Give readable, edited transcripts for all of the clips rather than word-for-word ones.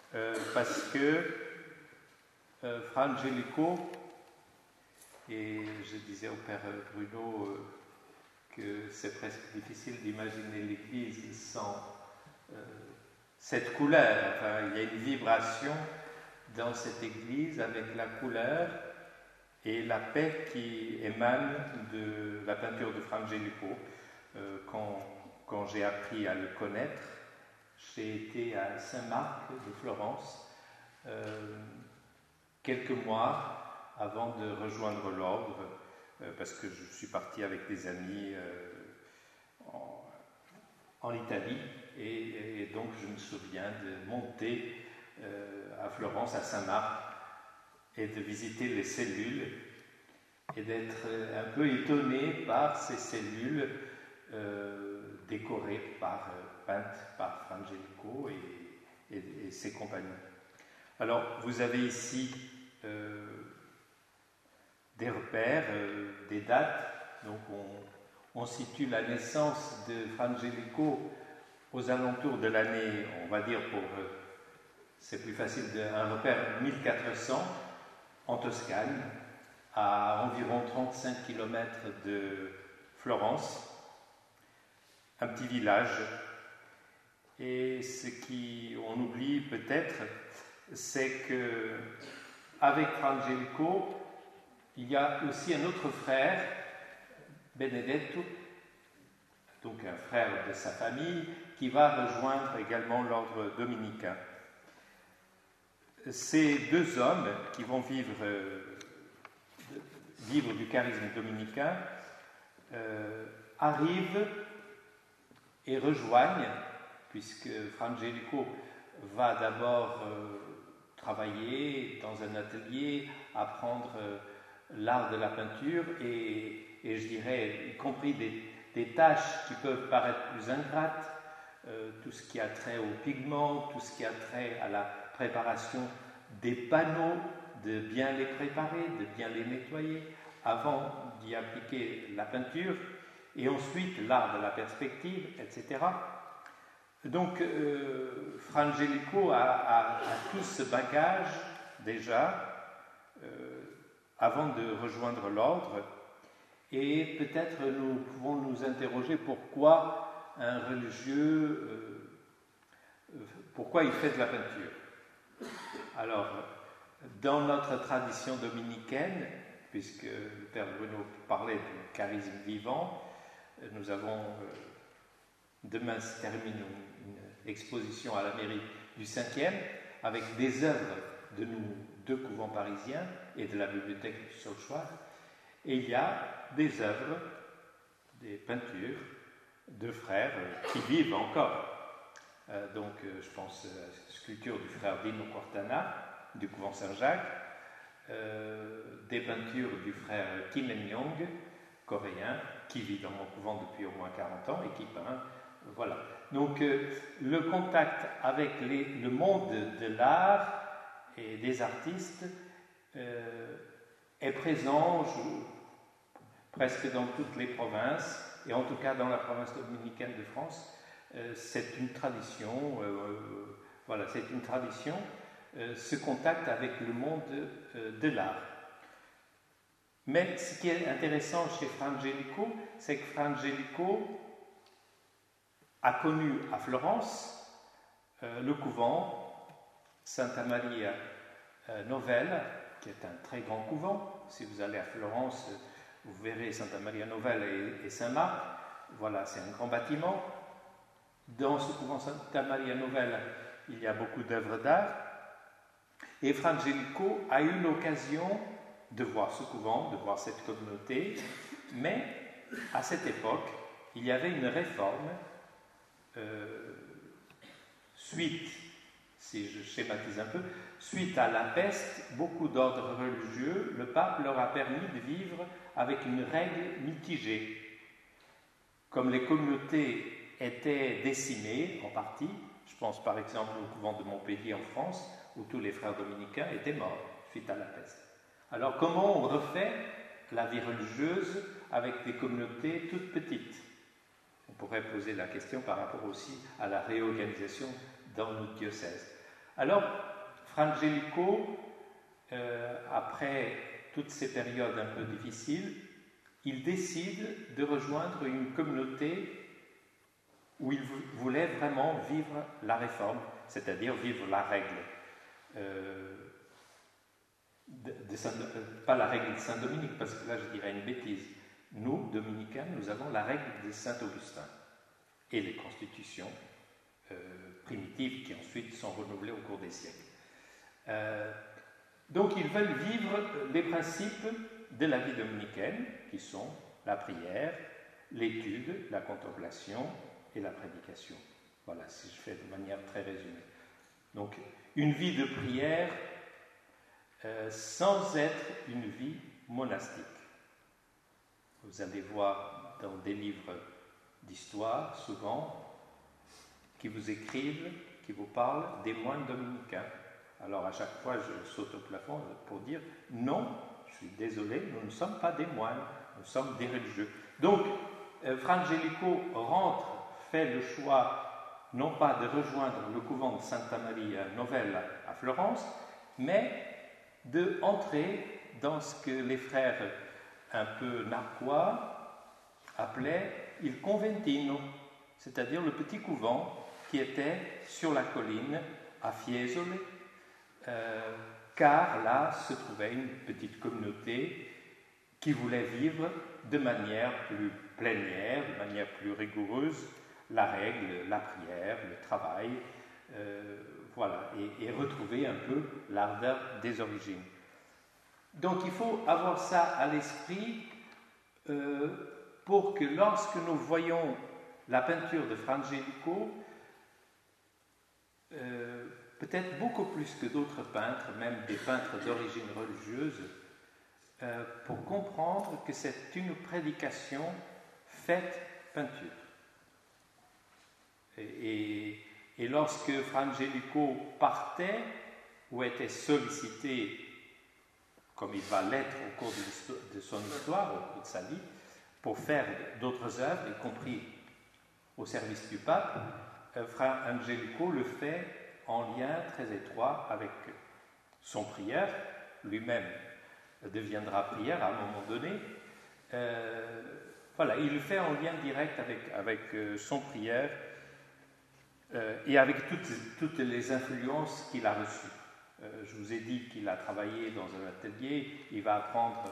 parce que Fra Angelico, et je disais au père Bruno que c'est presque difficile d'imaginer l'Église sans cette couleur. Enfin, il y a une vibration dans cette Église avec la couleur et la paix qui émane de la peinture de Fra Angelico. Quand j'ai appris à le connaître, j'ai été à Saint-Marc de Florence quelques mois avant de rejoindre l'ordre, parce que je suis parti avec des amis en Italie, et donc je me souviens de monter à Florence, à Saint-Marc, et de visiter les cellules, et d'être un peu étonné par ces cellules décorées peintes par Fra Angelico et ses compagnons. Alors, vous avez ici des repères, des dates. Donc, on situe la naissance de Fra Angelico aux alentours de l'année, on va dire c'est plus facile, un repère 1400 en Toscane, à environ 35 km de Florence, un petit village. Et ce qu'on oublie peut-être, c'est que avec Fra Angelico, il y a aussi un autre frère, Benedetto, donc un frère de sa famille, qui va rejoindre également l'ordre dominicain. Ces deux hommes qui vont vivre du charisme dominicain arrivent et rejoignent, puisque Fra Angelico va d'abord travailler dans un atelier, apprendre l'art de la peinture et je dirais, y compris des tâches qui peuvent paraître plus ingrates, tout ce qui a trait aux pigments, tout ce qui a trait à la préparation des panneaux, de bien les préparer, de bien les nettoyer, avant d'y appliquer la peinture, et ensuite l'art de la perspective, etc. Donc, Fra Angelico a tout ce bagage déjà avant de rejoindre l'ordre, et peut-être nous pouvons nous interroger pourquoi un religieux, pourquoi il fait de la peinture. Alors, dans notre tradition dominicaine, puisque le père Bruno parlait du charisme vivant, nous avons demain se termine une exposition à la mairie du 5e avec des œuvres de nos deux couvents parisiens et de la bibliothèque du Solchoir. Et il y a des œuvres, des peintures de frères qui vivent encore. Donc, je pense à la sculpture du frère Dino Quartana, du couvent Saint-Jacques, des peintures du frère Kim En-yong, coréen, qui vit dans mon couvent depuis au moins 40 ans et qui peint. Voilà. Donc, le contact avec le monde de l'art et des artistes est présent presque dans toutes les provinces, et en tout cas dans la province dominicaine de France. C'est une tradition, c'est une tradition, ce contact avec le monde de l'art. Mais ce qui est intéressant chez Fra Angelico, c'est que Fra Angelico a connu à Florence le couvent Santa Maria Novella, qui est un très grand couvent. Si vous allez à Florence, vous verrez Santa Maria Novella et Saint-Marc. Voilà, c'est un grand bâtiment. Dans ce couvent Santa Maria Novella, il y a beaucoup d'œuvres d'art. Et Fra Angelico a eu l'occasion de voir ce couvent, de voir cette communauté. Mais à cette époque, il y avait une réforme suite, si je schématise un peu, suite à la peste, beaucoup d'ordres religieux, le pape leur a permis de vivre avec une règle mitigée. Comme les communautés étaient décimées en partie, je pense par exemple au couvent de Montpellier en France, où tous les frères dominicains étaient morts suite à la peste. Alors comment on refait la vie religieuse avec des communautés toutes petites ? On pourrait poser la question par rapport aussi à la réorganisation dans notre diocèse. Alors, Frangelico, après toutes ces périodes un peu difficiles, il décide de rejoindre une communauté où il voulait vraiment vivre la réforme, c'est-à-dire vivre la règle. Pas la règle de Saint-Dominique, parce que là je dirais une bêtise. Nous, dominicains, nous avons la règle de Saint-Augustin et les constitutions primitives qui ensuite sont renouvelées au cours des siècles. Donc ils veulent vivre les principes de la vie dominicaine, qui sont la prière, l'étude, la contemplation et la prédication. Voilà, si je fais de manière très résumée. Donc une vie de prière sans être une vie monastique. Vous allez voir dans des livres d'histoire, souvent, qui vous écrivent, qui vous parlent des moines dominicains. Alors à chaque fois, je saute au plafond pour dire non, je suis désolé, nous ne sommes pas des moines, nous sommes des religieux. Donc, Frangelico rentre, fait le choix non pas de rejoindre le couvent de Santa Maria Novella à Florence, mais d'entrer dans ce que les frères un peu narquois appelaient il conventino, c'est-à-dire le petit couvent qui était sur la colline à Fiesole, car là se trouvait une petite communauté qui voulait vivre de manière plus plénière, de manière plus rigoureuse, la règle, la prière, le travail, voilà, et retrouver un peu l'ardeur des origines. Donc il faut avoir ça à l'esprit pour que lorsque nous voyons la peinture de Frangelico, peut-être beaucoup plus que d'autres peintres, même des peintres d'origine religieuse, pour comprendre que c'est une prédication faite peinture. Et lorsque Frangelico partait ou était sollicité, comme il va l'être au cours de son histoire, au cours de sa vie, pour faire d'autres œuvres, y compris au service du pape, Frangelico le fait en lien très étroit avec son prieur, lui-même deviendra prieur à un moment donné. Voilà, il le fait en lien direct avec son prieur et avec toutes les influences qu'il a reçues. Je vous ai dit qu'il a travaillé dans un atelier, il va apprendre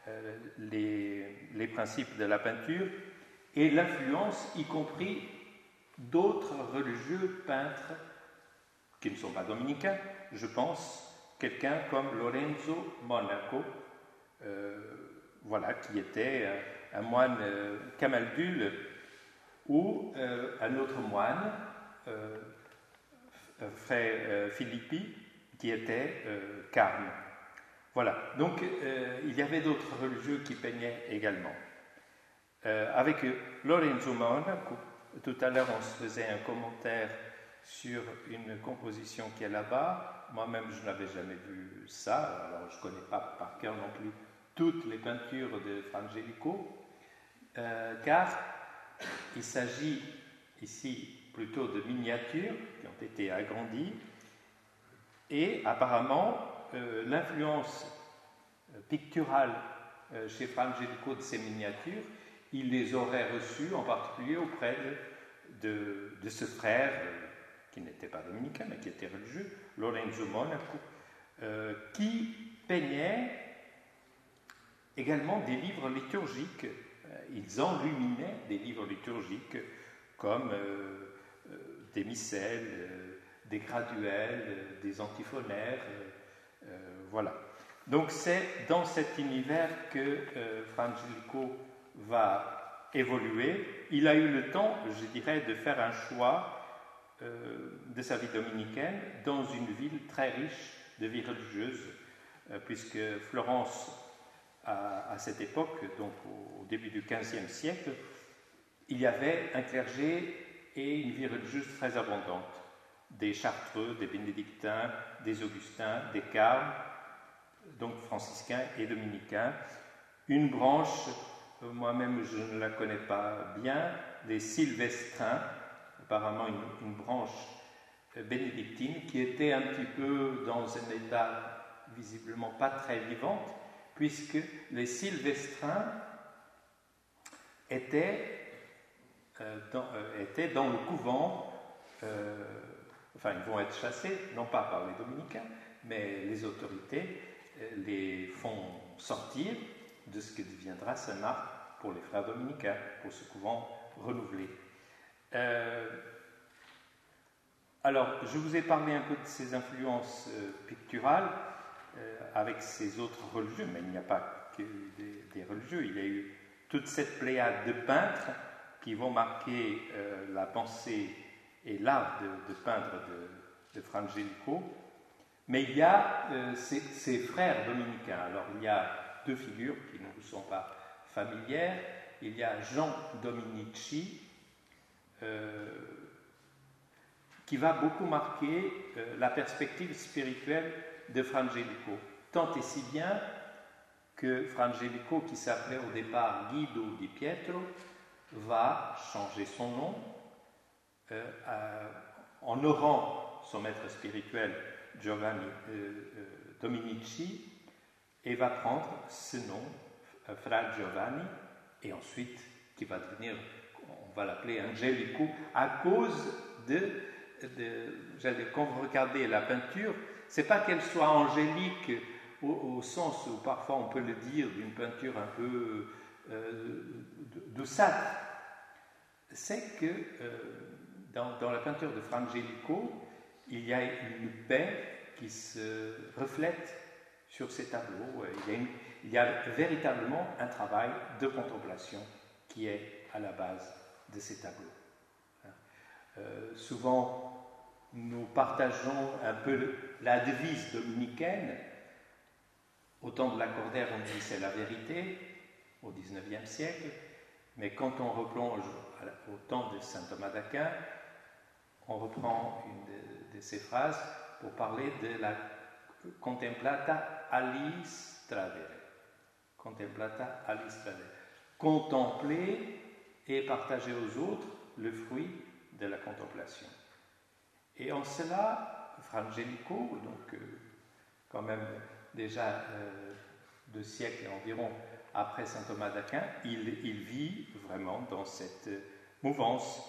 les principes de la peinture et l'influence, y compris d'autres religieux peintres qui ne sont pas dominicains. Je pense quelqu'un comme Lorenzo Monaco, voilà, qui était un moine camaldule, ou un autre moine, frère Filippi, qui était carme. Voilà, donc il y avait d'autres religieux qui peignaient également. Avec Lorenzo Monaco, tout à l'heure on se faisait un commentaire sur une composition qui est là-bas. Moi-même je n'avais jamais vu ça, alors je ne connais pas par cœur non plus toutes les peintures de Frangelico, car il s'agit ici plutôt de miniatures qui ont été agrandies, et apparemment l'influence picturale chez Frangelico de ces miniatures, il les aurait reçues en particulier auprès de ce frère qui n'était pas dominicain mais qui était religieux, Lorenzo Monaco, qui peignait également des livres liturgiques. Ils enluminaient des livres liturgiques comme des missels, des graduels, des antiphonaires, voilà. Donc c'est dans cet univers que Frangelico va évoluer. Il a eu le temps, je dirais, de faire un choix de sa vie dominicaine dans une ville très riche de vie religieuse, puisque Florence, à cette époque, donc au début du XVe siècle, il y avait un clergé et une vie religieuse très abondante. Des chartreux, des bénédictins, des augustins, des carmes, donc franciscains et dominicains. Une branche, moi-même je ne la connais pas bien, des sylvestrins, apparemment une branche bénédictine qui était un petit peu dans un état visiblement pas très vivant, puisque les sylvestrins étaient dans le couvent, ils vont être chassés, non pas par les dominicains, mais les autorités les font sortir de ce que deviendra Saint-Marc pour les frères dominicains, pour ce couvent renouvelé. Alors, je vous ai parlé un peu de ces influences picturales avec ces autres religieux, mais il n'y a pas que des religieux, il y a eu toute cette pléiade de peintres qui vont marquer la pensée et l'art de peindre de Frangelico. Mais il y a ces frères dominicains. Alors, il y a deux figures qui ne vous sont pas familières. Il y a Jean Dominici, qui va beaucoup marquer la perspective spirituelle de Frangelico. Tant et si bien que Frangelico, qui s'appelait au départ Guido di Pietro, va changer son nom en honorant son maître spirituel Giovanni Dominici, et va prendre ce nom, Fra Giovanni, et ensuite qui va devenir, on va l'appeler Angelico, à cause quand vous regardez la peinture, c'est pas qu'elle soit angélique au sens où parfois on peut le dire d'une peinture un peu douceâtre, c'est que dans la peinture de Frangelico, il y a une paix qui se reflète sur ces tableaux. Il y a véritablement un travail de contemplation qui est à la base de ces tableaux. Souvent, nous partageons un peu la devise dominicaine. Au temps de Lacordaire, on dit c'est la vérité, au XIXe siècle, mais quand on replonge au temps de saint Thomas d'Aquin, on reprend une de ces phrases pour parler de la contemplata alis tradere. Contemplata alis tradere. Contempler et partager aux autres le fruit de la contemplation. Et en cela, Frangelico, donc quand même déjà 2 siècles environ après saint Thomas d'Aquin, il vit vraiment dans cette mouvance,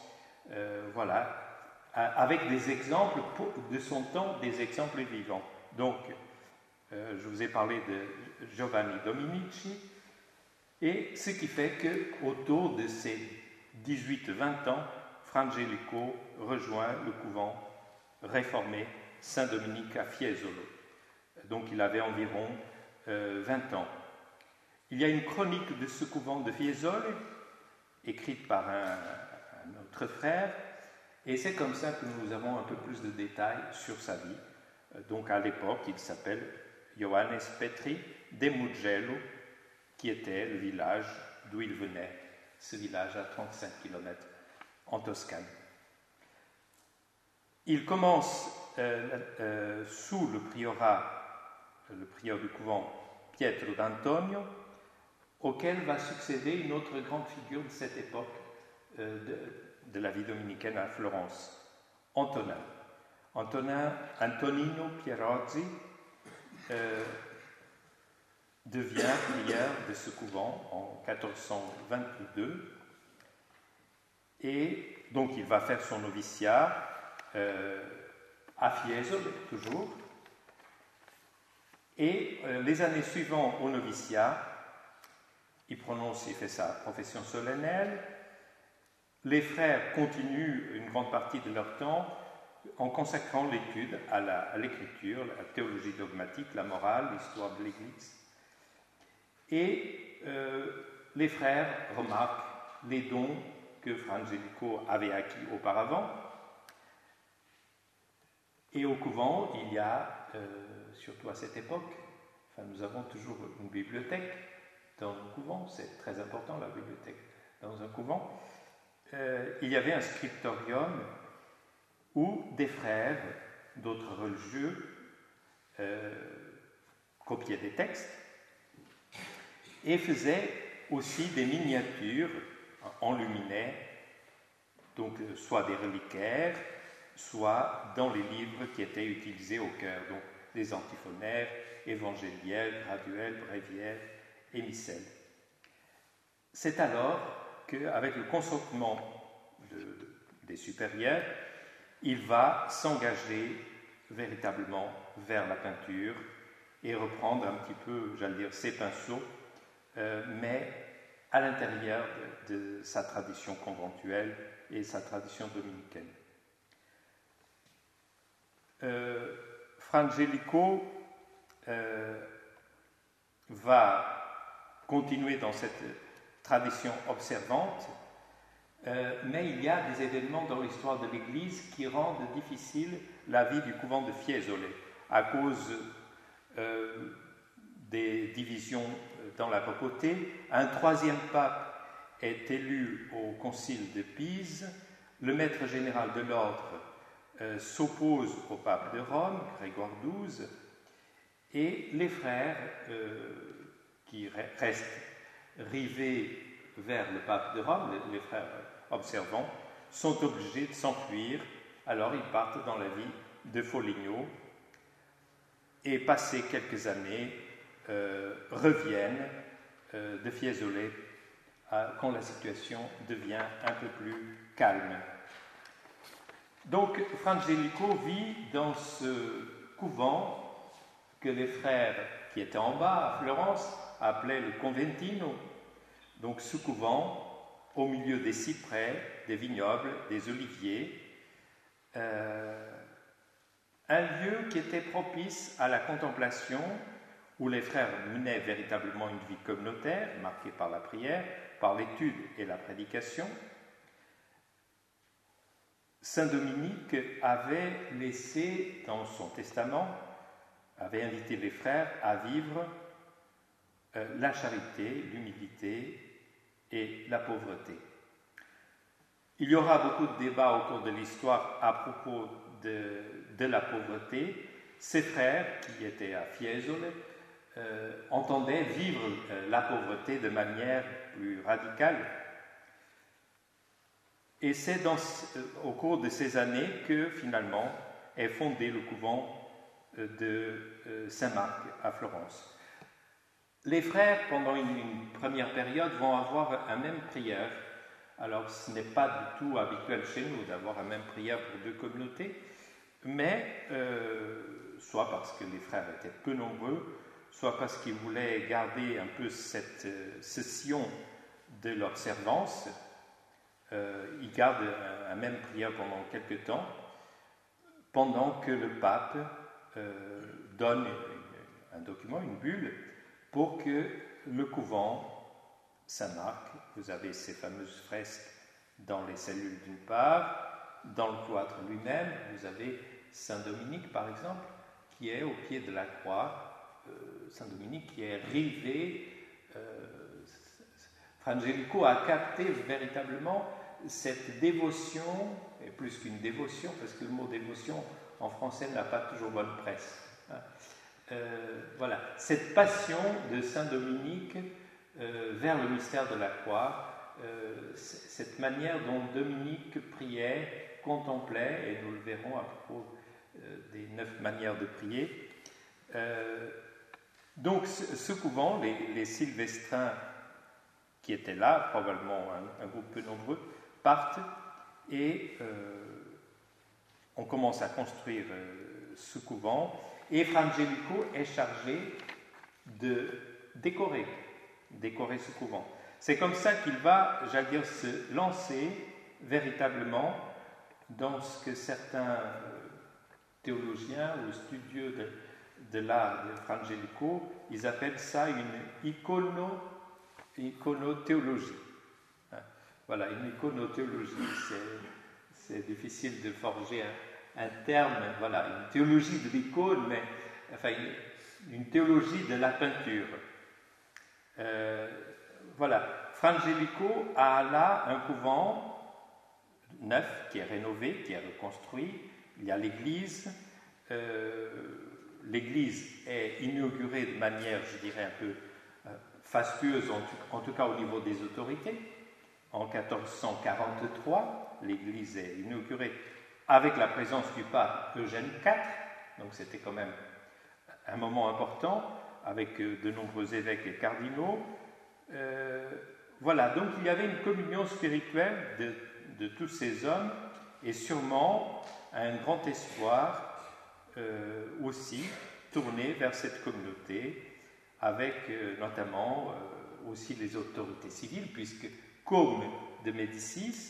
avec des exemples de son temps, des exemples vivants. Donc, je vous ai parlé de Giovanni Dominici, et ce qui fait qu'autour de ses 18-20 ans, Frangelico rejoint le couvent réformé Saint-Dominique à Fiesolo. Donc il avait environ 20 ans. Il y a une chronique de ce couvent de Fiesole, écrite par un autre frère, et c'est comme ça que nous avons un peu plus de détails sur sa vie. Donc à l'époque, il s'appelle Johannes Petri de Mugello, qui était le village d'où il venait, ce village à 35 km en Toscane. Il commence sous le prieur du couvent Pietro d'Antonio, auquel va succéder une autre grande figure de cette époque de la vie dominicaine à Florence, Antonino Pierozzi devient prieur de ce couvent en 1422, et donc il va faire son noviciat à Fiesole, toujours, et les années suivantes au noviciat, il fait sa profession solennelle. Les frères continuent une grande partie de leur temps en consacrant l'étude à l'écriture, la théologie dogmatique, la morale, l'histoire de l'Église. Et les frères remarquent les dons que Frangelico avait acquis auparavant. Et au couvent, il y a, surtout à cette époque, nous avons toujours une bibliothèque dans un couvent, c'est très important la bibliothèque dans un couvent. Il y avait un scriptorium où des frères d'autres religieux copiaient des textes et faisaient aussi des miniatures enluminées, donc soit des reliquaires, soit dans les livres qui étaient utilisés au chœur, donc les antiphonaires, évangéliels, graduels, bréviaires et missels. C'est alors qu'avec le consentement des supérieurs, il va s'engager véritablement vers la peinture et reprendre un petit peu, j'allais dire, ses pinceaux, mais à l'intérieur de sa tradition conventuelle et sa tradition dominicaine. Frangelico va continuer dans cette tradition observante, mais il y a des événements dans l'histoire de l'Église qui rendent difficile la vie du couvent de Fiesole à cause des divisions dans la papauté. Un troisième pape est élu au concile de Pise. Le maître général de l'ordre s'oppose au pape de Rome, Grégoire XII, et les frères qui restent rivés vers le pape de Rome, les frères observants, sont obligés de s'enfuir. Alors ils partent dans la vie de Foligno et, passé quelques années, reviennent de Fiesole quand la situation devient un peu plus calme. Donc Frangelico vit dans ce couvent que les frères qui étaient en bas à Florence appelaient le conventino. Donc ce couvent au milieu des cyprès, des vignobles, des oliviers, un lieu qui était propice à la contemplation, où les frères menaient véritablement une vie communautaire, marquée par la prière, par l'étude et la prédication. Saint Dominique avait laissé dans son testament, avait invité les frères à vivre la charité, l'humilité et la pauvreté. Il y aura beaucoup de débats au cours de l'histoire à propos de la pauvreté. Ces frères, qui étaient à Fiesole, entendaient vivre la pauvreté de manière plus radicale. Et c'est au cours de ces années que, finalement, est fondé le couvent de Saint-Marc à Florence. Les frères, pendant une première période, vont avoir un même prieur. Alors, ce n'est pas du tout habituel chez nous d'avoir un même prieur pour deux communautés, mais soit parce que les frères étaient peu nombreux, soit parce qu'ils voulaient garder un peu cette scission de leur servance. Ils gardent un même prieur pendant quelque temps, pendant que le pape donne un document, une bulle, pour que le couvent Saint-Marc, vous avez ces fameuses fresques dans les cellules d'une part, dans le cloître lui-même, vous avez Saint-Dominique par exemple, qui est au pied de la croix, Saint-Dominique qui est rivé. Frangelico a capté véritablement cette dévotion, et plus qu'une dévotion, parce que le mot dévotion en français n'a pas toujours bonne presse. Voilà, cette passion de Saint-Dominique vers le mystère de la croix, cette manière dont Dominique priait, contemplait, et nous le verrons à propos des 9 manières de prier. Donc ce couvent, les Sylvestrins qui étaient là, probablement un groupe peu nombreux, partent et on commence à construire ce couvent. Et Frangelico est chargé de décorer ce couvent. C'est comme ça qu'il va, j'allais dire, se lancer véritablement dans ce que certains théologiens ou studieux de l'art de Frangelico, ils appellent ça une iconothéologie. Voilà, une iconothéologie. C'est difficile de forger un terme, voilà, une théologie de l'icône, mais enfin une théologie de la peinture. Voilà, Frangelico a là un couvent neuf qui est rénové, qui est reconstruit. Il y a l'église. L'église est inaugurée de manière, je dirais, un peu fastueuse, en tout cas au niveau des autorités. En 1443, l'église est inaugurée avec la présence du pape Eugène IV, donc c'était quand même un moment important, avec de nombreux évêques et cardinaux. Voilà, donc il y avait une communion spirituelle de tous ces hommes, et sûrement un grand espoir aussi tourné vers cette communauté, avec notamment aussi les autorités civiles, puisque Côme de Médicis,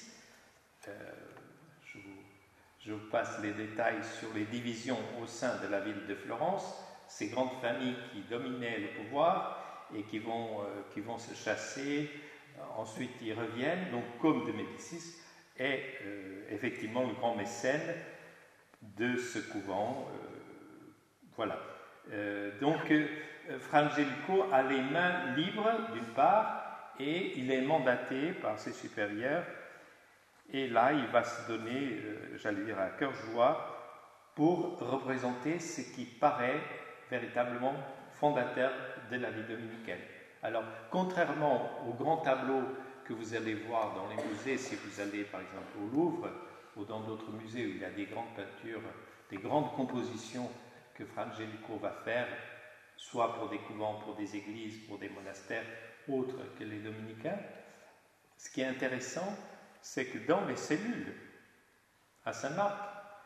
je vous passe les détails sur les divisions au sein de la ville de Florence, ces grandes familles qui dominaient le pouvoir et qui vont se chasser, ensuite ils reviennent. Donc Côme de Médicis est effectivement le grand mécène de ce couvent. Voilà. Donc Fra Angelico a les mains libres d'une part, et il est mandaté par ses supérieurs. Et là, il va se donner, j'allais dire, à cœur joie pour représenter ce qui paraît véritablement fondateur de la vie dominicaine. Alors, contrairement aux grands tableaux que vous allez voir dans les musées, si vous allez par exemple au Louvre ou dans d'autres musées où il y a des grandes peintures, des grandes compositions que Fra Angelico va faire, soit pour des couvents, pour des églises, pour des monastères autres que les dominicains, ce qui est intéressant, c'est que dans les cellules à Saint-Marc,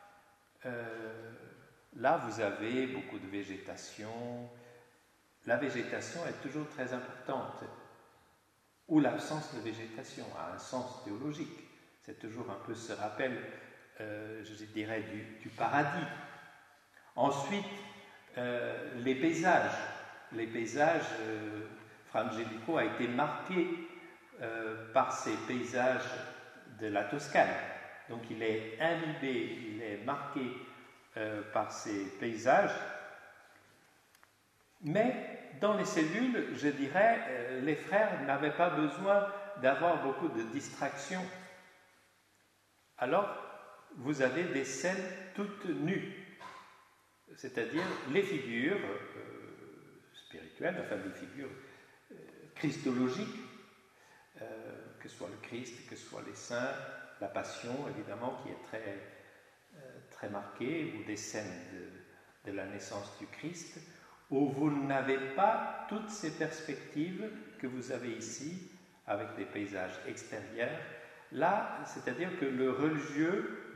là vous avez beaucoup de végétation. La végétation est toujours très importante, ou l'absence de végétation a un sens théologique. C'est toujours un peu ce rappel, je dirais, du paradis. Ensuite, les paysages. Les paysages, Fra Angelico a été marqué par ces paysages de la Toscane. Donc il est imbibé, il est marqué par ces paysages. Mais dans les cellules, je dirais, les frères n'avaient pas besoin d'avoir beaucoup de distractions. Alors, vous avez des scènes toutes nues, c'est-à-dire les figures spirituelles, enfin des figures christologiques, que ce soit le Christ, que ce soit les saints, la Passion, évidemment, qui est très marquée, ou des scènes de la naissance du Christ, où vous n'avez pas toutes ces perspectives que vous avez ici, avec des paysages extérieurs. Là, c'est-à-dire que les religieux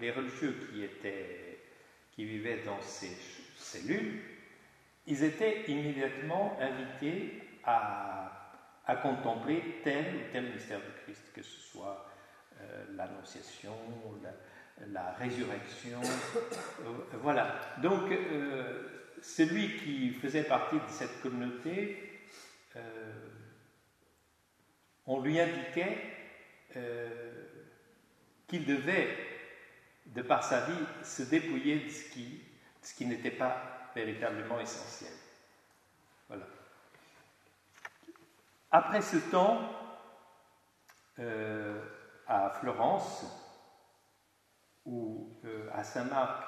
qui vivaient dans ces cellules, ils étaient immédiatement invités à contempler tel ou tel mystère du Christ, que ce soit l'Annonciation, la résurrection. Voilà. Donc, celui qui faisait partie de cette communauté, on lui indiquait qu'il devait, de par sa vie, se dépouiller de ce qui n'était pas véritablement essentiel. Voilà. Après ce temps, à Florence, ou à Saint-Marc,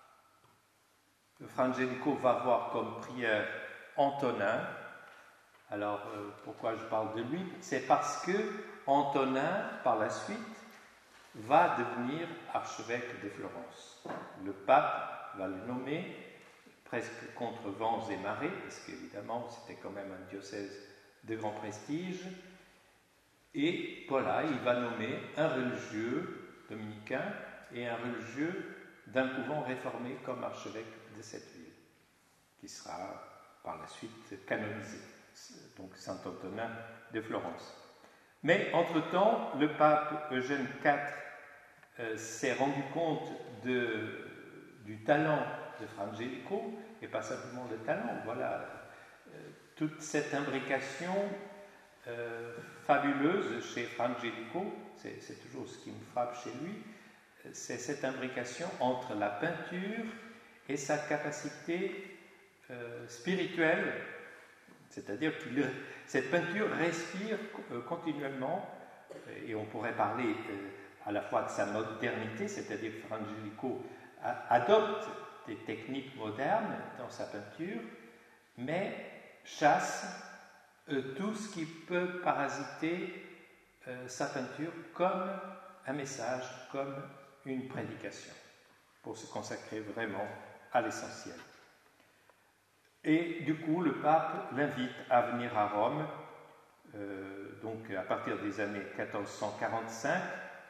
Fra Angelico va voir comme prieur Antonin. Alors, pourquoi je parle de lui? C'est parce que Antonin, par la suite, va devenir archevêque de Florence. Le pape va le nommer, presque contre vents et marées, parce qu'évidemment, c'était quand même un diocèse de grand prestige. Et voilà, il va nommer un religieux dominicain et un religieux d'un couvent réformé comme archevêque de cette ville, qui sera par la suite canonisé, donc Saint Antonin de Florence. Mais entre-temps, le pape Eugène IV s'est rendu compte du talent de Fra Angelico, et pas simplement le talent, voilà, toute cette imbrication fabuleuse chez Fra Angelico, c'est toujours ce qui me frappe chez lui, c'est cette imbrication entre la peinture et sa capacité spirituelle, c'est-à-dire que cette peinture respire continuellement, et on pourrait parler à la fois de sa modernité, c'est-à-dire que Fra Angelico adopte des techniques modernes dans sa peinture, mais chasse tout ce qui peut parasiter sa peinture comme un message, comme une prédication. pour se consacrer vraiment à l'essentiel. Et du coup, le pape l'invite à venir à Rome, donc à partir des années 1445.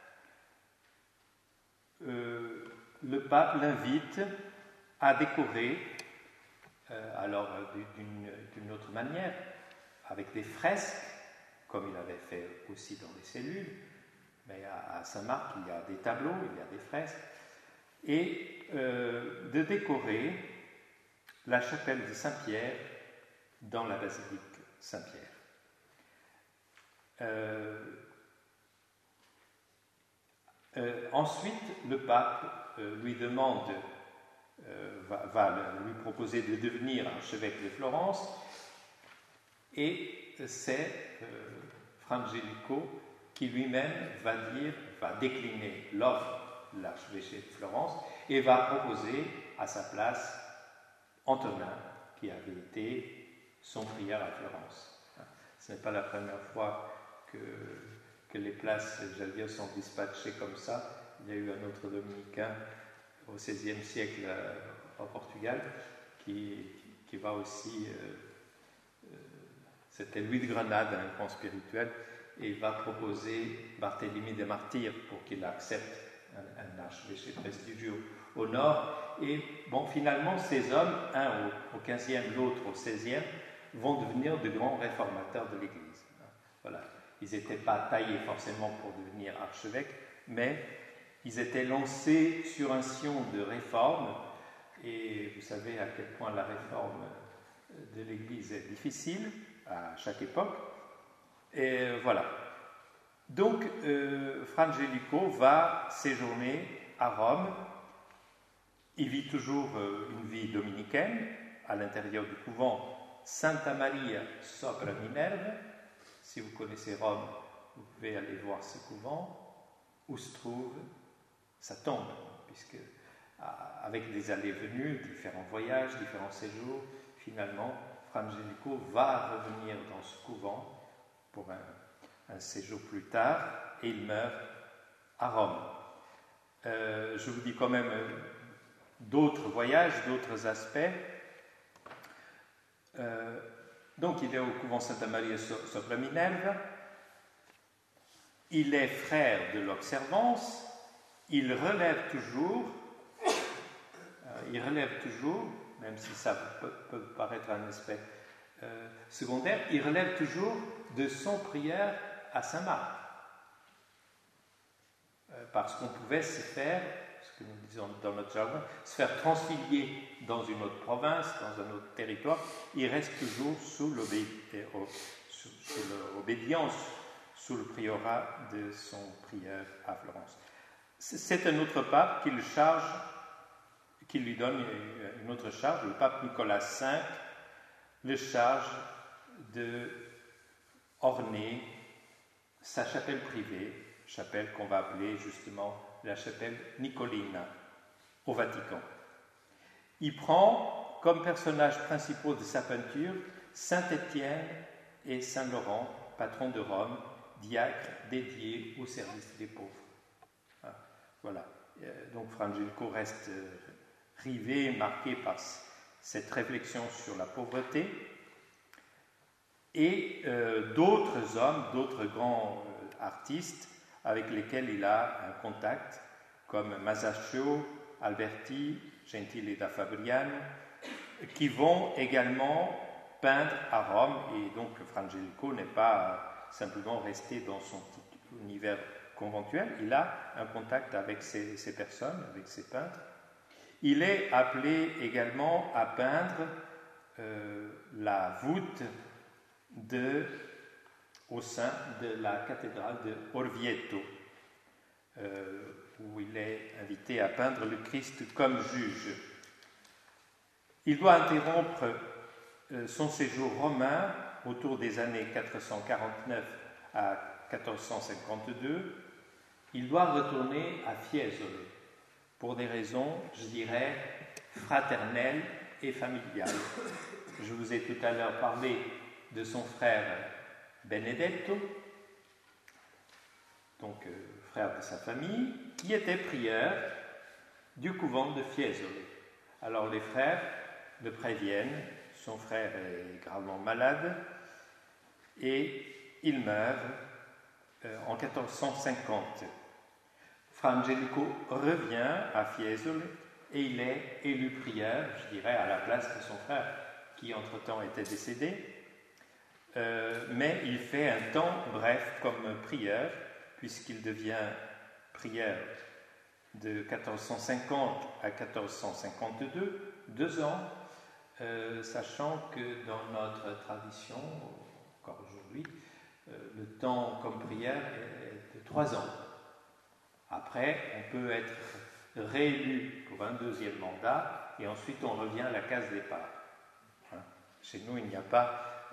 Le pape l'invite à décorer, alors d'une autre manière, avec des fresques, comme il avait fait aussi dans les cellules, mais à Saint-Marc, il y a des tableaux, il y a des fresques, et de décorer la chapelle de Saint-Pierre dans la basilique Saint-Pierre. Ensuite, le pape lui demande, va lui proposer de devenir archevêque de Florence, et c'est Frangelico qui lui-même va décliner l'offre de l'archevêché de Florence et va proposer à sa place Antonin, qui avait été son prieur à Florence. Ce n'est pas la première fois que les places, j'allais dire, sont dispatchées comme ça. Il y a eu un autre dominicain au XVIe siècle au Portugal qui va aussi... c'était Louis de Grenade, un grand spirituel, et il va proposer Barthélemy des Martyrs pour qu'il accepte un archevêché prestigieux au nord. Et bon, finalement, ces hommes, un au XVe, l'autre au XVIe, vont devenir de grands réformateurs de l'Église. Voilà. Ils n'étaient pas taillés forcément pour devenir archevêques, mais ils étaient lancés sur un sillon de réforme. Et vous savez à quel point la réforme de l'Église est difficile à chaque époque. Et voilà. Donc, Frangelico va séjourner à Rome. Il vit toujours une vie dominicaine à l'intérieur du couvent Santa Maria sopra Minerva. Si vous connaissez Rome, vous pouvez aller voir ce couvent où se trouve sa tombe, puisque avec des allées-venues, différents voyages, différents séjours, finalement, Frangelico va revenir dans ce couvent pour un séjour plus tard, et il meurt à Rome. Je vous dis quand même d'autres voyages, d'autres aspects. Donc il est au couvent Santa Maria sopra Minerva, il est frère de l'Observance, il relève toujours, même si ça peut paraître un aspect secondaire, il relève toujours de son prieur à Saint-Marc. Parce qu'on pouvait se faire, ce que nous disons dans notre jargon, se faire transfilier dans une autre province, dans un autre territoire. Il reste toujours sous l'obédience, sous le priorat de son prieur à Florence. C'est un autre pape qui lui donne une autre charge. Le pape Nicolas V le charge de orner sa chapelle privée, chapelle qu'on va appeler justement la chapelle Nicolina, au Vatican. Il prend comme personnages principaux de sa peinture Saint-Étienne et Saint-Laurent, patrons de Rome, diacres dédiés au service des pauvres. Voilà. Donc Frangelico reste rivé, marqué par cette réflexion sur la pauvreté. Et d'autres hommes, d'autres grands artistes avec lesquels il a un contact, comme Masaccio, Alberti, Gentile da Fabriano, qui vont également peindre à Rome. Et donc Frangelico n'est pas simplement resté dans son petit univers conventuel, il a un contact avec ces personnes, avec ces peintres. Il est appelé également à peindre la voûte au sein de la cathédrale de Orvieto, où il est invité à peindre le Christ comme juge. Il doit interrompre son séjour romain autour des années 449 à 1452. Il doit retourner à Fiesole pour des raisons, je dirais, fraternelles et familiales. Je vous ai tout à l'heure parlé de son frère Benedetto, donc frère de sa famille, qui était prieur du couvent de Fiesole. Alors les frères le préviennent, son frère est gravement malade et il meurt en 1450. Fra Angelico revient à Fiesole et il est élu prieur, je dirais, à la place de son frère qui entre-temps était décédé. Mais il fait un temps bref comme prieur, puisqu'il devient prieur de 1450 à 1452, 2 ans, sachant que dans notre tradition, encore aujourd'hui, le temps comme prieur est de 3 ans. Après, on peut être réélu pour un deuxième mandat et ensuite on revient à la case départ. Chez nous, il n'y a pas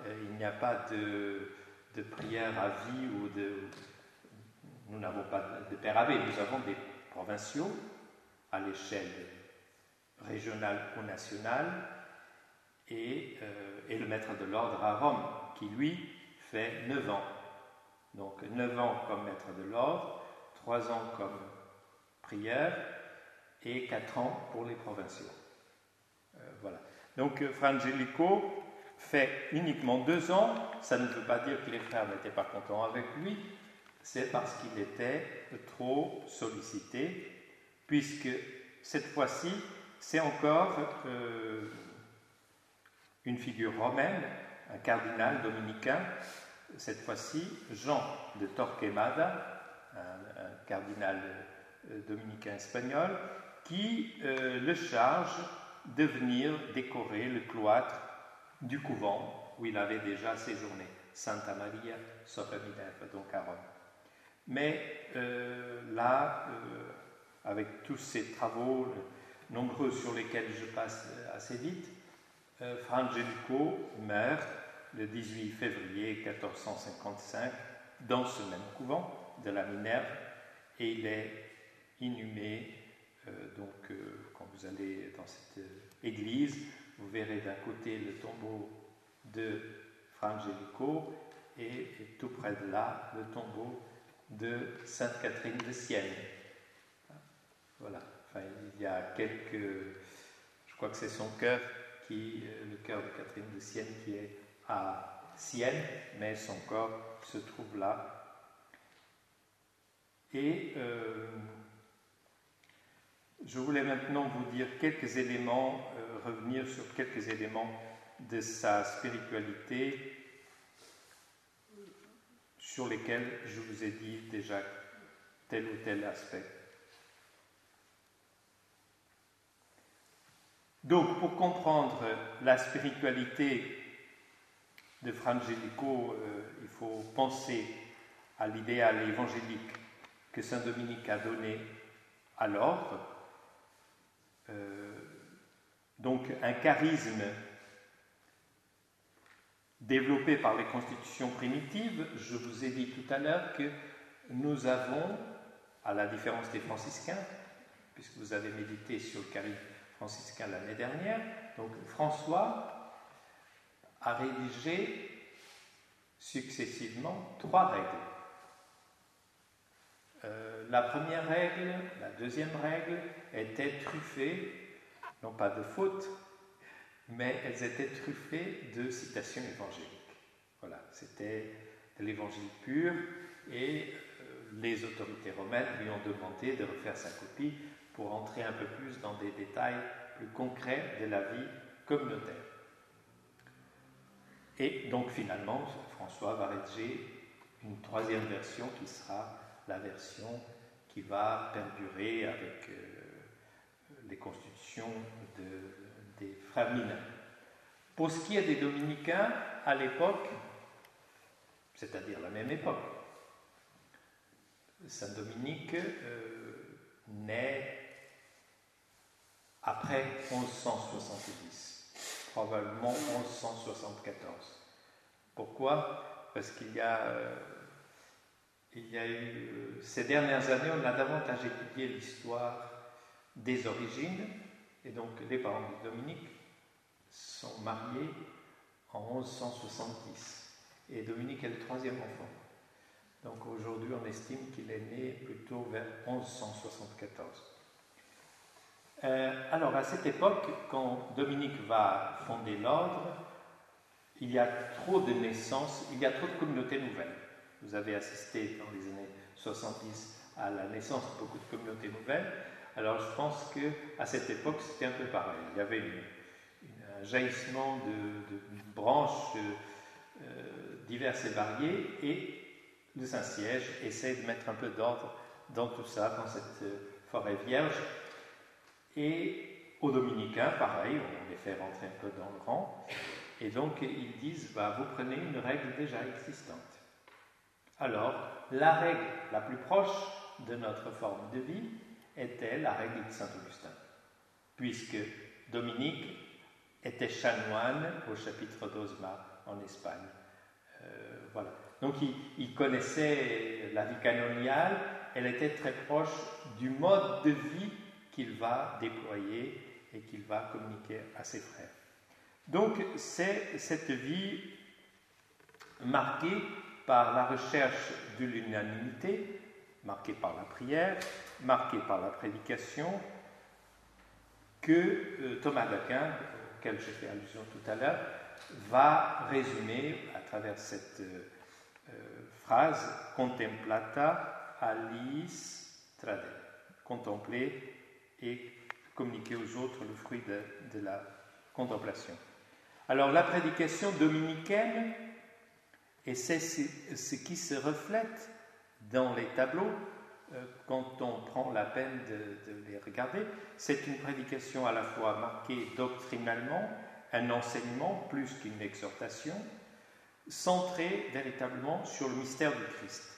de prière à vie ou nous n'avons pas de père abbé, nous avons des provinciaux à l'échelle régionale ou nationale et le maître de l'ordre à Rome qui lui fait 9 ans. Donc 9 ans comme maître de l'ordre, 3 ans comme prieur et 4 ans pour les provinciaux. Voilà. Donc Fra Angelico fait uniquement 2 ans, ça ne veut pas dire que les frères n'étaient pas contents avec lui, c'est parce qu'il était trop sollicité, puisque cette fois-ci, c'est encore une figure romaine, un cardinal dominicain, cette fois-ci Jean de Torquemada, un cardinal dominicain espagnol, qui le charge de venir décorer le cloître du couvent où il avait déjà séjourné, Santa Maria sopra Minerva, donc à Rome. Mais là, avec tous ces travaux nombreux sur lesquels je passe assez vite, Fra Angelico meurt le 18 février 1455 dans ce même couvent de la Minerve et il est inhumé. Quand vous allez dans cette église, vous verrez d'un côté le tombeau de Fra Angelico et tout près de là, le tombeau de Sainte Catherine de Sienne. Voilà. Enfin, il y a je crois que c'est son cœur le cœur de Catherine de Sienne qui est à Sienne, mais son corps se trouve là. Et je voulais maintenant vous dire quelques éléments, revenir sur quelques éléments de sa spiritualité sur lesquels je vous ai dit déjà tel ou tel aspect. Donc, pour comprendre la spiritualité de Fra Angelico, il faut penser à l'idéal évangélique que saint Dominique a donné à l'ordre. Donc, un charisme développé par les constitutions primitives. Je vous ai dit tout à l'heure que nous avons, à la différence des franciscains, puisque vous avez médité sur le charisme franciscain l'année dernière, donc François a rédigé successivement 3 règles. La première règle, la deuxième règle étaient truffées, non pas de fautes, mais elles étaient truffées de citations évangéliques. Voilà, c'était de l'évangile pur et les autorités romaines lui ont demandé de refaire sa copie pour entrer un peu plus dans des détails plus concrets de la vie communautaire. Et donc finalement, François va rédiger une 3e version qui sera la version qui va perdurer avec les constitutions des frères mineurs. Pour ce qui est des dominicains, à l'époque, c'est-à-dire la même époque, Saint Dominique naît après 1170, probablement 1174. Pourquoi ? Parce qu'il y a eu, ces dernières années, on a davantage étudié l'histoire des origines, et donc les parents de Dominique sont mariés en 1170, et Dominique est le 3e enfant. Donc aujourd'hui, on estime qu'il est né plutôt vers 1174. Alors, à cette époque, quand Dominique va fonder l'ordre, il y a trop de naissances, il y a trop de communautés nouvelles. Vous avez assisté dans les années 70 à la naissance de beaucoup de communautés nouvelles. Alors, je pense qu'à cette époque, c'était un peu pareil. Il y avait un jaillissement de branches diverses et variées, et le Saint-Siège essaie de mettre un peu d'ordre dans tout ça, dans cette forêt vierge. Et aux dominicains, pareil, on les fait rentrer un peu dans le rang. Et donc, ils disent, vous prenez une règle déjà existante. Alors, la règle la plus proche de notre forme de vie était la règle de Saint-Augustin, puisque Dominique était chanoine au chapitre d'Osma en Espagne. Voilà. Donc, il connaissait la vie canoniale, elle était très proche du mode de vie qu'il va déployer et qu'il va communiquer à ses frères. Donc, c'est cette vie marquée par la recherche de l'unanimité, marquée par la prière, marquée par la prédication, que Thomas d'Aquin, auquel j'ai fait allusion tout à l'heure, va résumer à travers cette phrase « Contemplata aliis tradere », contempler et communiquer aux autres le fruit de la contemplation. Alors la prédication dominicaine, et c'est ce qui se reflète dans les tableaux quand on prend la peine de les regarder, c'est une prédication à la fois marquée doctrinalement, un enseignement plus qu'une exhortation, centrée véritablement sur le mystère du Christ.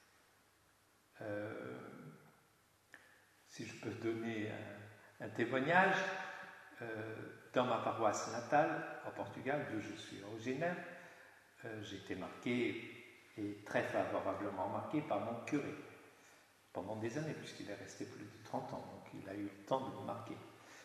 Si je peux donner un témoignage, dans ma paroisse natale, au Portugal, d'où je suis originaire, j'ai été marqué, et très favorablement marqué, par mon curé, pendant des années, puisqu'il est resté plus de 30 ans, donc il a eu le temps de me marquer.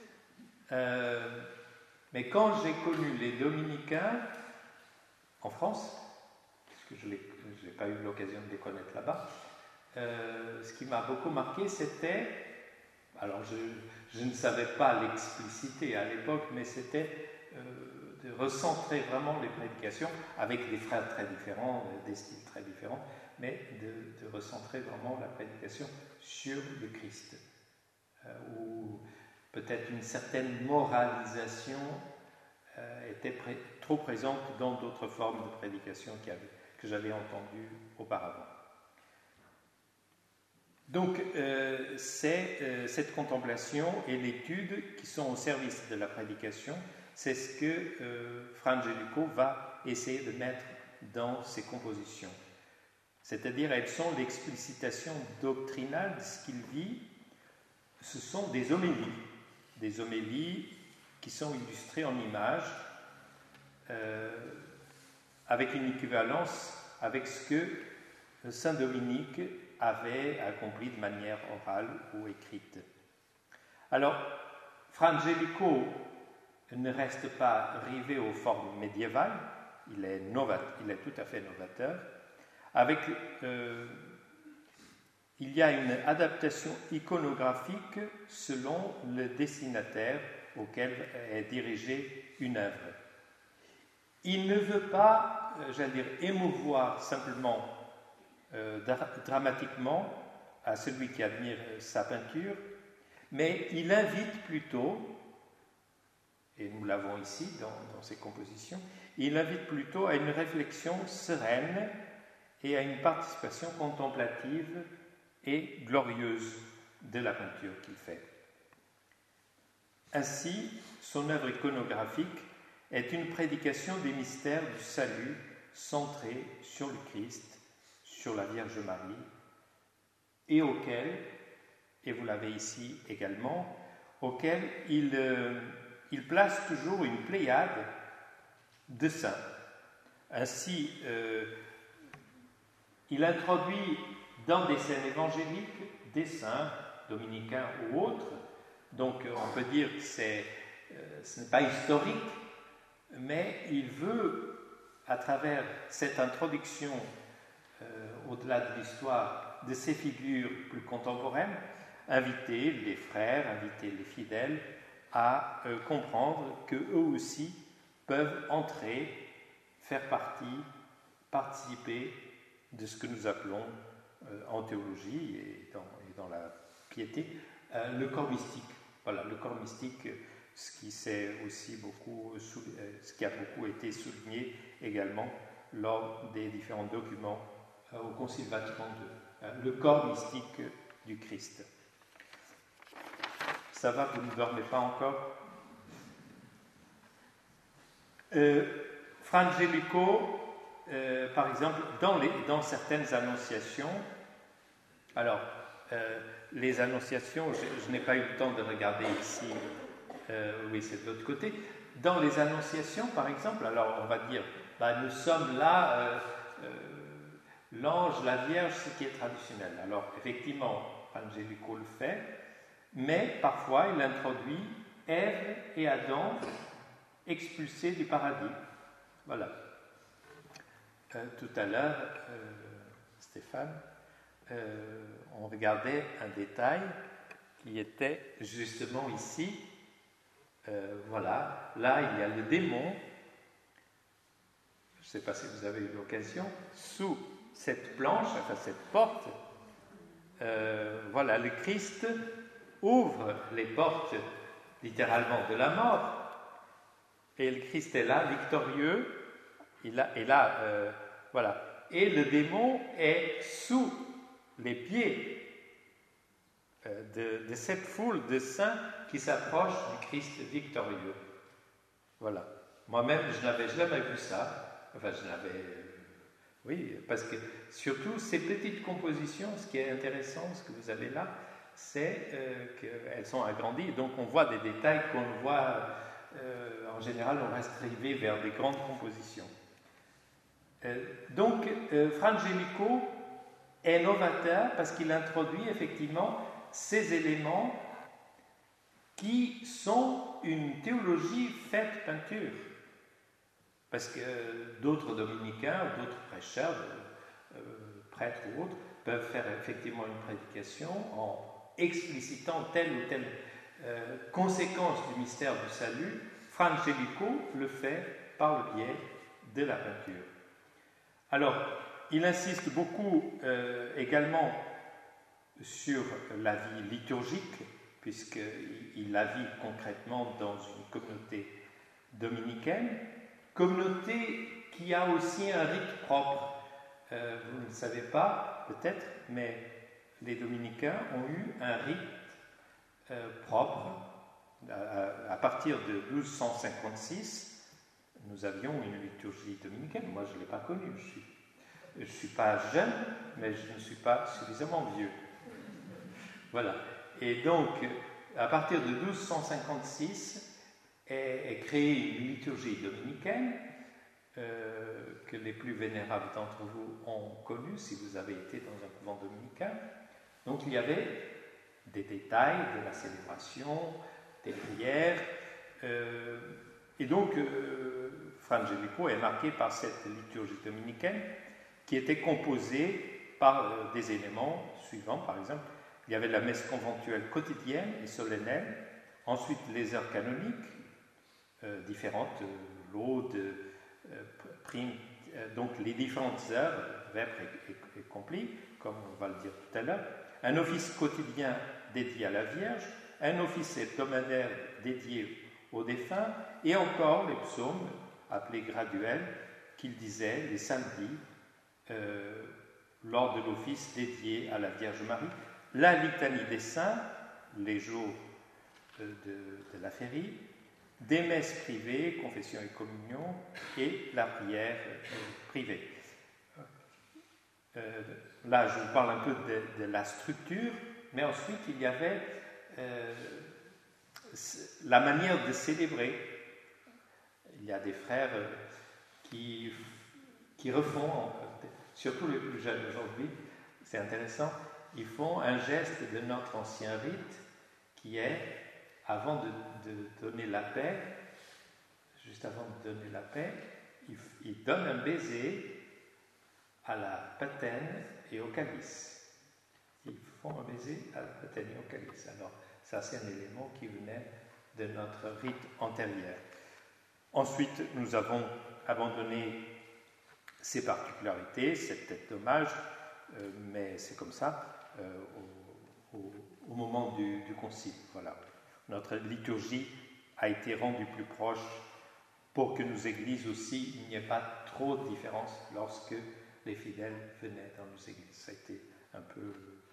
Mais quand j'ai connu les dominicains, en France, puisque je n'ai pas eu l'occasion de les connaître là-bas, ce qui m'a beaucoup marqué, c'était, alors je ne savais pas l'expliciter à l'époque, mais c'était de recentrer vraiment les prédications avec des frères très différents, des styles très différents, mais de recentrer vraiment la prédication sur le Christ, où peut-être une certaine moralisation était trop présente dans d'autres formes de prédication que j'avais entendues auparavant. Donc, c'est cette contemplation et l'étude qui sont au service de la prédication, c'est ce que Fra Angelico va essayer de mettre dans ses compositions. C'est-à-dire, elles sont l'explicitation doctrinale de ce qu'il vit. Ce sont des homélies qui sont illustrées en images, avec une équivalence avec ce que Saint Dominique avait accompli de manière orale ou écrite. Alors, Fra Angelico ne reste pas rivé aux formes médiévales, il est tout à fait novateur. Il y a une adaptation iconographique selon le destinataire auquel est dirigée une œuvre. Il ne veut pas, émouvoir simplement dramatiquement à celui qui admire sa peinture, mais il invite plutôt, et nous l'avons ici dans ses compositions, il invite plutôt à une réflexion sereine et à une participation contemplative et glorieuse de la peinture qu'il fait. Ainsi, son œuvre iconographique est une prédication des mystères du salut centrée sur le Christ, sur la Vierge Marie, et auquel, et vous l'avez ici également, auquel il place toujours une pléiade de saints. Ainsi, il introduit dans des scènes évangéliques des saints, dominicains ou autres, donc on peut dire que ce n'est pas historique, mais il veut, à travers cette introduction au-delà de l'histoire de ces figures plus contemporaines, inviter les frères, inviter les fidèles à comprendre qu'eux aussi peuvent entrer, faire partie, participer de ce que nous appelons en théologie et dans la piété, le corps mystique. Voilà, le corps mystique, ce qui a beaucoup été souligné également lors des différents documents au Concile Vatican II. Le corps mystique du Christ. Ça va, vous ne dormez pas encore? Fra Angelico, par exemple, dans certaines annonciations, alors, les annonciations, je n'ai pas eu le temps de regarder ici, oui, c'est de l'autre côté. Dans les annonciations, par exemple, alors on va dire, nous sommes là, l'ange, la Vierge, ce qui est traditionnel. Alors, effectivement, Angelico le fait, mais parfois il introduit Ève et Adam expulsés du paradis. Voilà. Tout à l'heure, Stéphane, on regardait un détail qui était justement ici. Voilà, là il y a le démon. Je ne sais pas si vous avez eu l'occasion, sous cette planche, enfin cette porte, voilà, le Christ ouvre les portes littéralement de la mort, et le Christ est là, victorieux, voilà, et le démon est sous les pieds de cette foule de saints qui s'approche du Christ victorieux. Voilà. Moi-même, je n'avais jamais vu ça. Enfin, oui, parce que surtout ces petites compositions, ce qui est intéressant, ce que vous avez là, c'est qu'elles sont agrandies. Donc, on voit des détails qu'on voit, en général, on reste rivé vers des grandes compositions. Donc, Fra Angelico est novateur parce qu'il introduit effectivement ces éléments qui sont une théologie faite peinture. Parce que d'autres dominicains, d'autres prêcheurs, prêtres ou autres, peuvent faire effectivement une prédication en explicitant telle ou telle conséquence du mystère du salut. Fra Angelico le fait par le biais de la peinture. Alors, il insiste beaucoup également sur la vie liturgique, puisqu'il la vit concrètement dans une communauté dominicaine, communauté qui a aussi un rite propre. Vous ne le savez pas, peut-être, mais les dominicains ont eu un rite propre. À partir de 1256, nous avions une liturgie dominicaine. Moi, je ne l'ai pas connue. Je ne suis pas jeune, mais je ne suis pas suffisamment vieux. Voilà. Et donc, à partir de 1256, est créée une liturgie dominicaine que les plus vénérables d'entre vous ont connue, si vous avez été dans un couvent dominicain. Donc, il y avait des détails de la célébration, des prières, et donc, Fra Angelico est marqué par cette liturgie dominicaine qui était composée par des éléments suivants. Par exemple, il y avait la messe conventuelle quotidienne et solennelle, ensuite les heures canoniques, différentes, laudes, primes, donc les différentes heures, vêpres et complis, comme on va le dire tout à l'heure, un office quotidien dédié à la Vierge, un office hebdomadaire dédié aux défunts, et encore les psaumes, appelés graduels, qu'il disait les samedis, lors de l'office dédié à la Vierge Marie, la litanie des saints, les jours de la férie, des messes privées, confession et communion, et la prière privée. Là, je vous parle un peu de la structure, mais ensuite, il y avait la manière de célébrer. Il y a des frères qui refont, surtout les plus jeunes aujourd'hui, c'est intéressant, ils font un geste de notre ancien rite qui est, avant de donner la paix, juste avant de donner la paix, ils donnent un baiser à la patène et au calice. Ils font un baiser à Athénie au calice. Alors, ça, c'est un élément qui venait de notre rite antérieur. Ensuite, nous avons abandonné ces particularités, c'est peut-être dommage, mais c'est comme ça, au moment du concile. Voilà. Notre liturgie a été rendue plus proche pour que nos églises aussi, il n'y ait pas trop de différence lorsque les fidèles venaient dans nos églises. Ça a été un peu...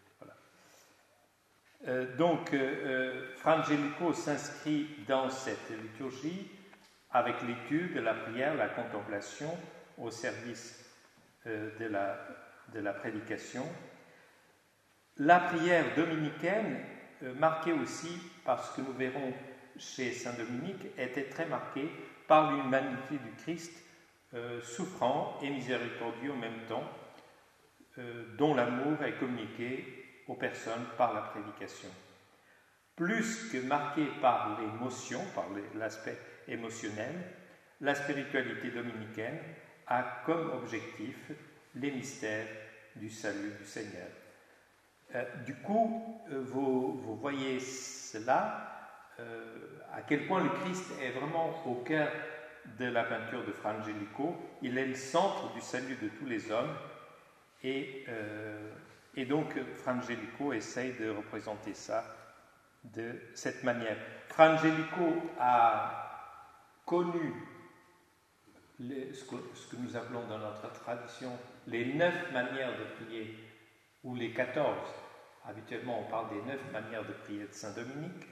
voilà. Donc, Fra Angelico s'inscrit dans cette liturgie avec l'étude, la prière, la contemplation au service de la prédication. La prière dominicaine, marquée aussi par ce que nous verrons chez Saint Dominique, était très marquée par l'humanité du Christ, souffrant et miséricordieux en même temps, dont l'amour est communiqué aux personnes par la prédication. Plus que marquée par l'émotion, par l'aspect émotionnel, la spiritualité dominicaine a comme objectif les mystères du salut du Seigneur. Du coup, vous voyez cela, à quel point le Christ est vraiment au cœur de la peinture de Fra Angelico. Il est le centre du salut de tous les hommes, et donc Fra Angelico essaye de représenter ça de cette manière. Fra Angelico a connu ce que nous appelons dans notre tradition les 9 manières de prier, ou les 14. Habituellement, on parle des 9 manières de prier de Saint Dominique.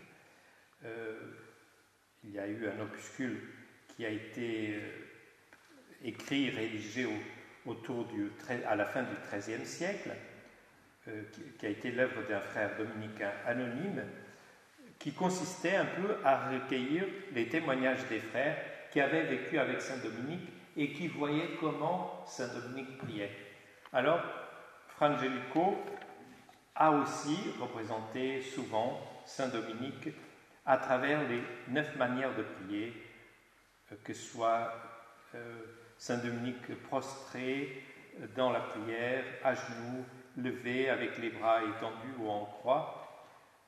Il y a eu un opuscule qui a été écrit, rédigé à la fin du XIIIe siècle, qui a été l'œuvre d'un frère dominicain anonyme, qui consistait un peu à recueillir les témoignages des frères qui avaient vécu avec Saint Dominique et qui voyaient comment Saint Dominique priait. Alors, Fra Angelico a aussi représenté souvent Saint Dominique à travers les 9 manières de prier, que ce soit Saint Dominique prostré dans la prière, à genoux, levé avec les bras étendus ou en croix.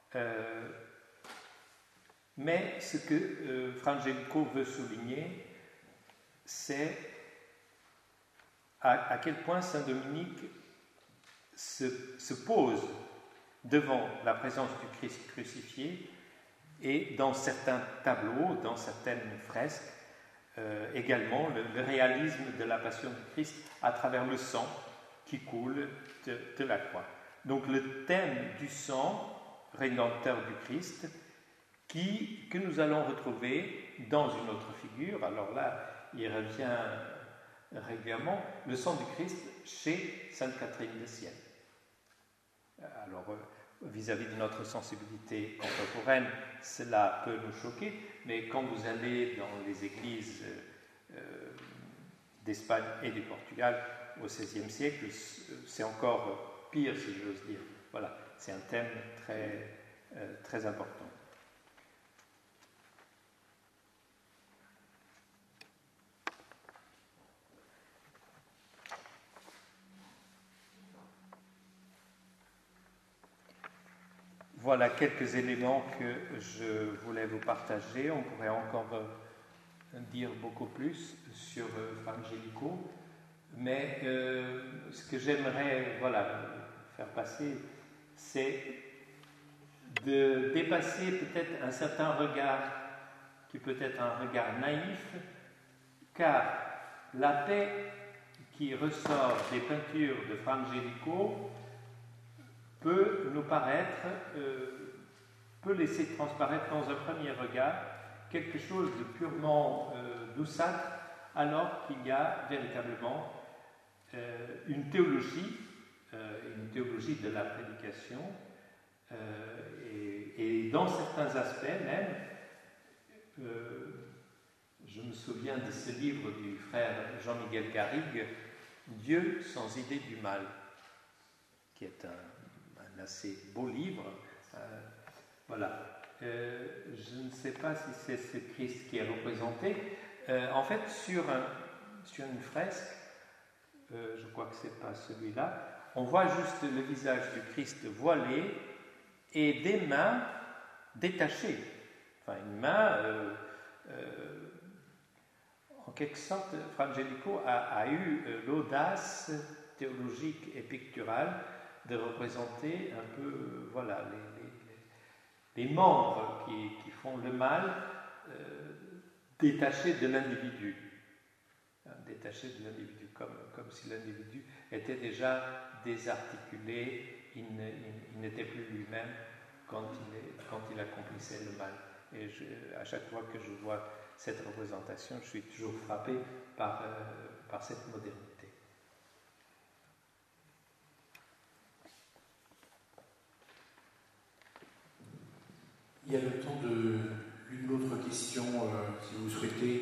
Mais ce que Fra Angelico veut souligner, c'est à quel point Saint Dominique se pose devant la présence du Christ crucifié, et dans certains tableaux, dans certaines fresques, également le réalisme de la passion du Christ à travers le sang qui coule de la croix. Donc le thème du sang rédempteur du Christ, que nous allons retrouver dans une autre figure. Alors là, il revient régulièrement, le sang du Christ chez Sainte Catherine de Sienne. Alors, vis-à-vis de notre sensibilité contemporaine, cela peut nous choquer, mais quand vous allez dans les églises d'Espagne et du Portugal au XVIe siècle, c'est encore pire, si j'ose dire. Voilà, c'est un thème très, très important. Voilà quelques éléments que je voulais vous partager. On pourrait encore dire beaucoup plus sur Fra Angelico, mais ce que j'aimerais faire passer, c'est de dépasser peut-être un certain regard qui peut être un regard naïf, car la paix qui ressort des peintures de Fra Angelico peut nous paraître, peut laisser transparaître dans un premier regard quelque chose de purement douceâtre, alors qu'il y a véritablement une théologie de la prédication, et dans certains aspects même, je me souviens de ce livre du frère Jean-Miguel Garrigue, Dieu sans idée du mal, qui est un assez beau livre. Voilà. Je ne sais pas si c'est ce Christ qui est représenté. En fait, sur une fresque, je crois que ce n'est pas celui-là, on voit juste le visage du Christ voilé et des mains détachées. Enfin, une main, en quelque sorte, Fra Angelico a eu l'audace théologique et picturale de représenter un peu, voilà, les membres qui font le mal détachés de l'individu. Détachés de l'individu, comme si l'individu était déjà désarticulé, il n'était plus lui-même quand il accomplissait le mal. Et à chaque fois que je vois cette représentation, je suis toujours frappé par cette modernité.